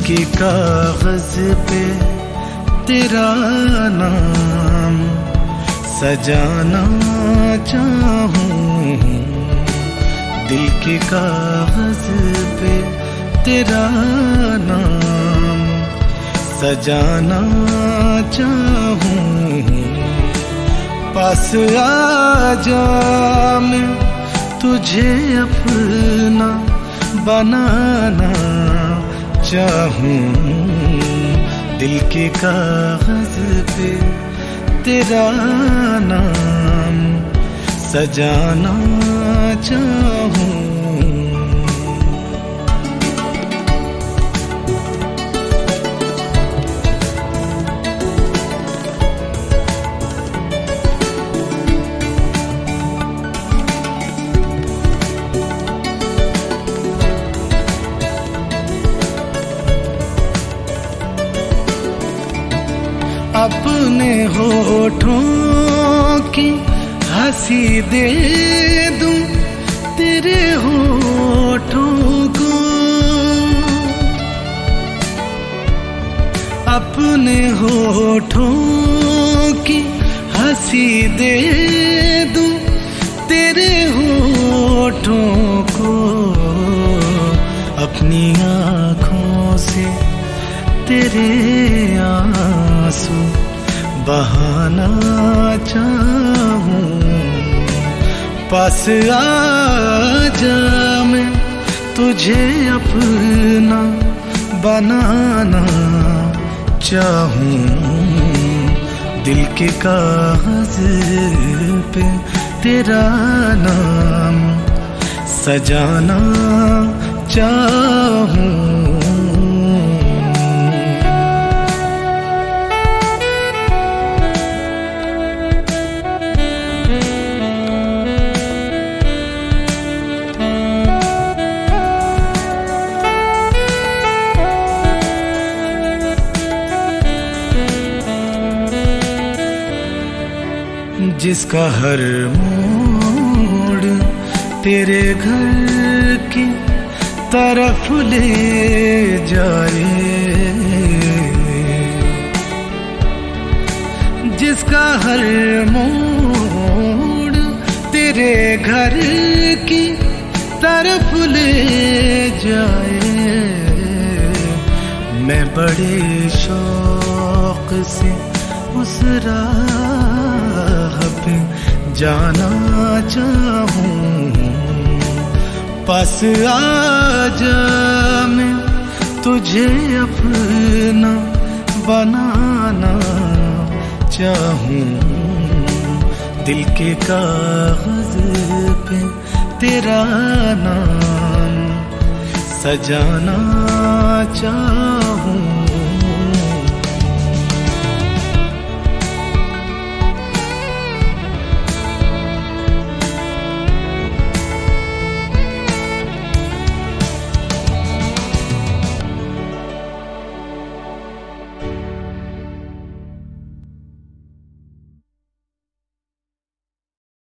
के कागज पे तेरा नाम सजाना चाहूं, दिल के कागज पे तेरा नाम सजाना चाहूं। पास आजा मैं तुझे अपना बनाना चाहूं, दिल के कागज पे तेरा नाम सजाना चाहूं। अपने होठों की हंसी दे दूं तेरे होठों को, अपने होठों की हंसी दे दूं तेरे होठों को। अपनी आँखों से तेरे आंसू बहाना चाहूं, पास आजा मैं तुझे अपना बनाना चाहूं, दिल के कागज पे तेरा नाम सजाना चाहूं। जिसका हर मोड़ तेरे घर की तरफ ले जाए, जिसका हर मोड़ तेरे घर की तरफ ले जाए। मैं बड़े शौक से उस राह पे जाना चाहूं, पास आजा मैं तुझे अपना बनाना चाहूं, दिल के कागज पे तेरा नाम सजाना चाहूं।